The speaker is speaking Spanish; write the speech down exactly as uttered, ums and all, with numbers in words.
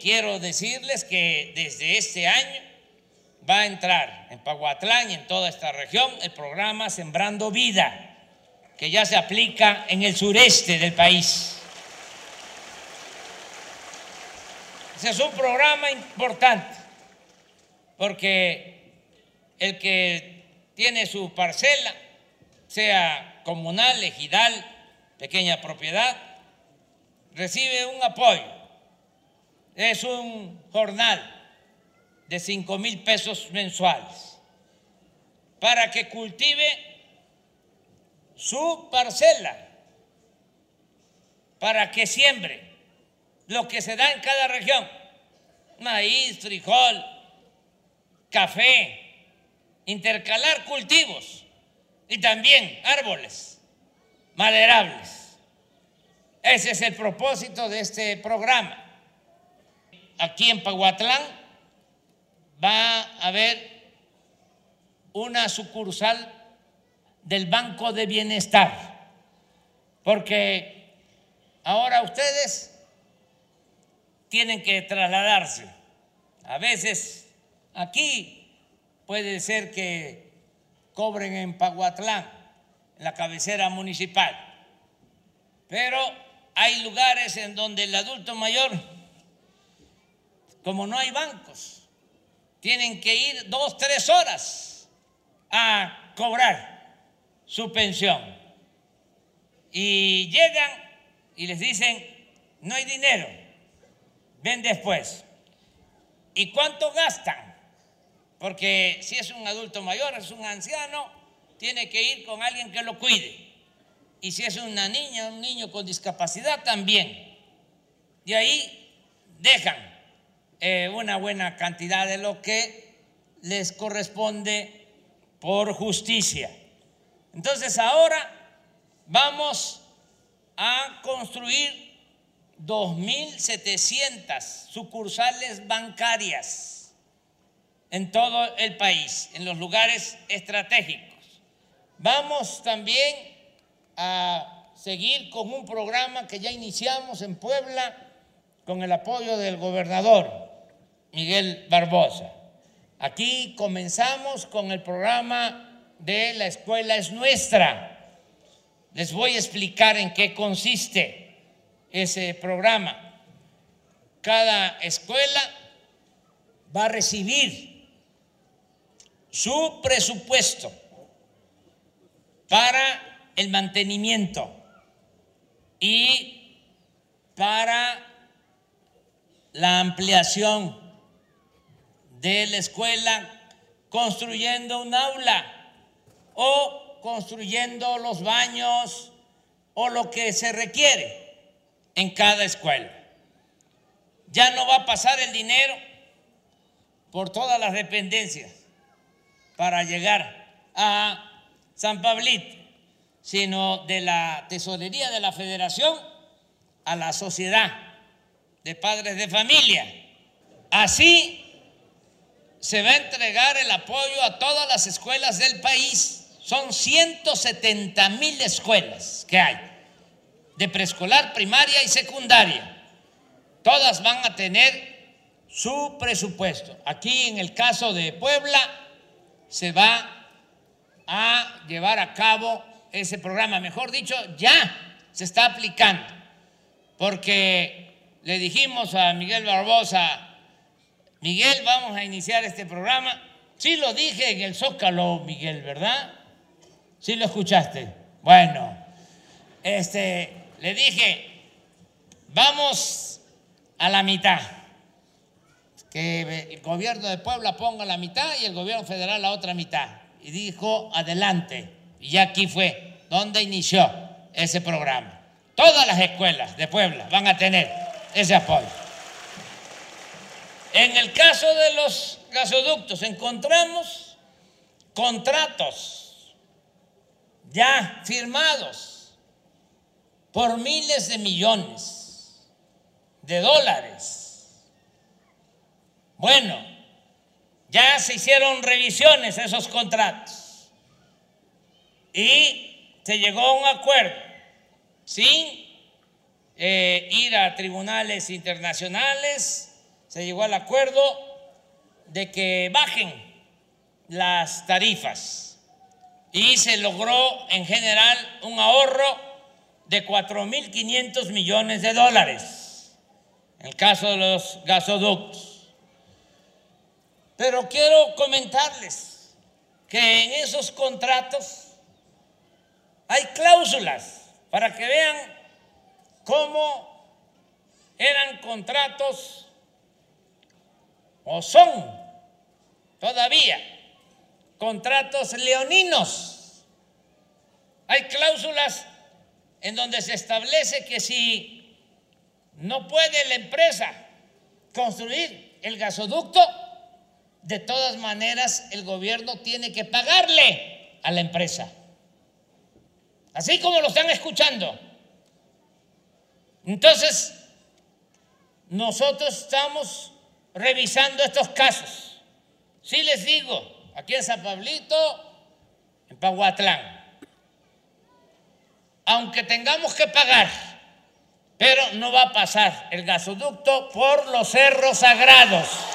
quiero decirles que desde este año va a entrar en Paguatlán y en toda esta región el programa Sembrando Vida, que ya se aplica en el sureste del país. Ese es un programa importante porque el que tiene su parcela, sea comunal, ejidal, pequeña propiedad, recibe un apoyo. Es un jornal de cinco mil pesos mensuales para que cultive su parcela, para que siembre lo que se da en cada región: maíz, frijol, café, intercalar cultivos y también árboles maderables. Ese es el propósito de este programa. Aquí en Paguatlán va a haber una sucursal del Banco de Bienestar, porque ahora ustedes tienen que trasladarse. A veces aquí puede ser que cobren en Paguatlán, en la cabecera municipal, pero hay lugares en donde el adulto mayor, como no hay bancos, tienen que ir dos, tres horas a cobrar su pensión. Y llegan y les dicen: no hay dinero, ven después. ¿Y cuánto gastan? Porque si es un adulto mayor, es un anciano, tiene que ir con alguien que lo cuide. Y si es una niña, un niño con discapacidad, también. Y ahí dejan eh, una buena cantidad de lo que les corresponde por justicia. Entonces ahora vamos a construir dos mil setecientas sucursales bancarias en todo el país, en los lugares estratégicos. Vamos también a seguir con un programa que ya iniciamos en Puebla con el apoyo del gobernador Miguel Barbosa. Aquí comenzamos con el programa de La Escuela es Nuestra. Les voy a explicar en qué consiste ese programa. Cada escuela va a recibir su presupuesto para el mantenimiento y para la ampliación de la escuela, construyendo un aula o construyendo los baños o lo que se requiere en cada escuela. Ya no va a pasar el dinero por todas las dependencias para llegar a San Pablito, sino de la tesorería de la Federación a la Sociedad de Padres de Familia. Así se va a entregar el apoyo a todas las escuelas del país. Son ciento setenta mil escuelas que hay, de preescolar, primaria y secundaria. Todas van a tener su presupuesto. Aquí en el caso de Puebla se va a llevar a cabo ese programa. Mejor dicho, ya se está aplicando, porque le dijimos a Miguel Barbosa: Miguel, vamos a iniciar este programa. Sí lo dije en el Zócalo, Miguel, ¿verdad? ¿Sí lo escuchaste? Bueno, este, le dije: vamos a la mitad, que el gobierno de Puebla ponga la mitad y el gobierno federal la otra mitad. Y dijo: adelante. Y ya aquí fue donde inició ese programa. Todas las escuelas de Puebla van a tener ese apoyo. En el caso de los gasoductos encontramos contratos ya firmados por miles de millones de dólares. Bueno, ya se hicieron revisiones a esos contratos y se llegó a un acuerdo sin eh, ir a tribunales internacionales se llegó al acuerdo de que bajen las tarifas y se logró en general un ahorro de cuatro mil quinientos millones de dólares en el caso de los gasoductos. Pero quiero comentarles que en esos contratos hay cláusulas para que vean cómo eran contratos o son todavía contratos leoninos. Hay cláusulas en donde se establece que si no puede la empresa construir el gasoducto, de todas maneras el gobierno tiene que pagarle a la empresa. Así como lo están escuchando. Entonces, nosotros estamos revisando estos casos. Sí les digo, aquí en San Pablito, en Pahuatlán, aunque tengamos que pagar, pero no va a pasar el gasoducto por los cerros sagrados.